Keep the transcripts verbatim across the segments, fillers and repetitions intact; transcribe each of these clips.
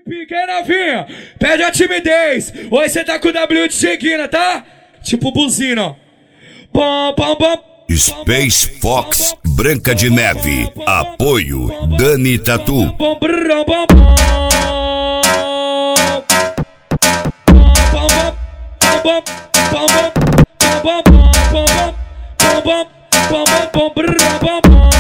Pequena vinha, pede a timidez. Hoje cê tá com o W de Cheguina, tá? Tipo buzina, ó. Pom, pom, pom. Space Fox Branca de Neve. Apoio Dani Tatu. Pom, brum, pom, pom. Pom, pom, pom, pom, pom, pom, pom, pom, pom, pom, brum, pom, pom.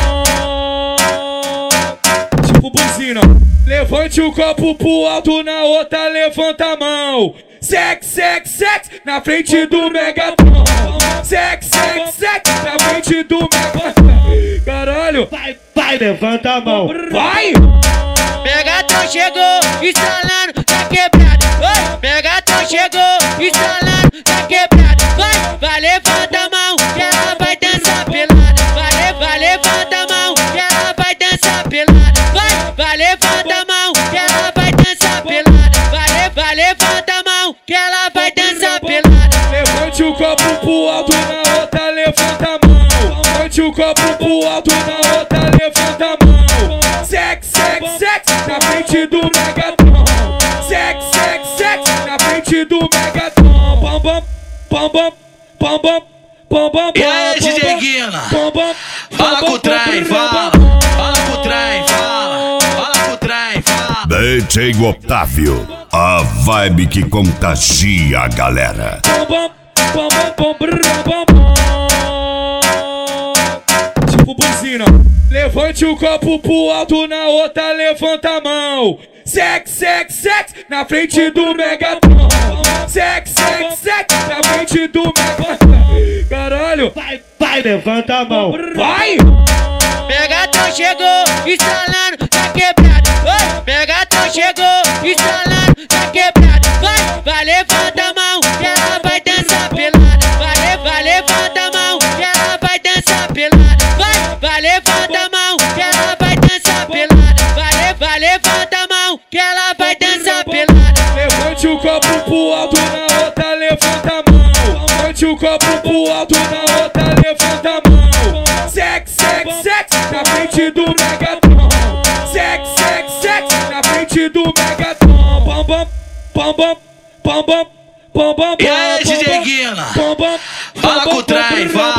Tipo buzina. Levante o copo pro alto, na outra levanta a mão. Sex, sex, sex, na frente do Megatron. Sex, sex, sex, na frente do Megatron. Caralho. Vai, vai, levanta a mão. Vai. Megatron chegou, instalando, tá quebrado. Oi, Megatron chegou, instalando, tá quebrado. Vai, vai, levanta a mão, que ela vai dançar pelada. Vai, vai, levanta a mão, que ela vai dançar pelada. Vai, vai, levanta a mão, que ela vai dançar pelada. Vai, vai, levanta a mão, que ela vai dançar pelada. Levante o copo pro alto, na outra levanta a mão. Levante o copo pro alto, na outra levanta a mão. Sex, sex, sex, na frente do Megatron. Sex, sex, sex, na frente do Megatron. Pom, pom, pom, pom, pom, pom, pom, pom. E aí, D J Guina? Fala com o trem, fala. Fala com o trem, fala. Fala com o trem, fala. D J Otávio, a vibe que contagia a galera. Pom, pom, pom, pom, pom, pom, pom. Tipo buzina. Levante o copo pro alto, na outra levanta a mão. Sex, sex, sex, na frente do Megatron. Sex, sex, sex, na frente do Megatron. Caralho. Vai, vai, levanta a mão. Vai. Megatron chegou, instalando, tá quebrado. Oi, Megatron chegou, instalando, tá quebrado. Vai, vai, levanta a mão, que ela vai dançar pelada. Vai, vai, levanta a mão, que ela vai dançar pelada. Vai, vai, levanta a mão, que ela vai dançar pelada. Vai, vai, levanta a mão, que ela vai dançar pelada. Levante o copo pro alto, na outra levanta a mão. Levante o copo pro alto, na outra levanta a mão. Sex, sex, sex, na frente do Megatron. Sex, sex, sex, na frente do Megatron. Pom, pom, pom, pom, pom, pom, pom, pom. E aí, D J Guina? Fala com o trem, fala.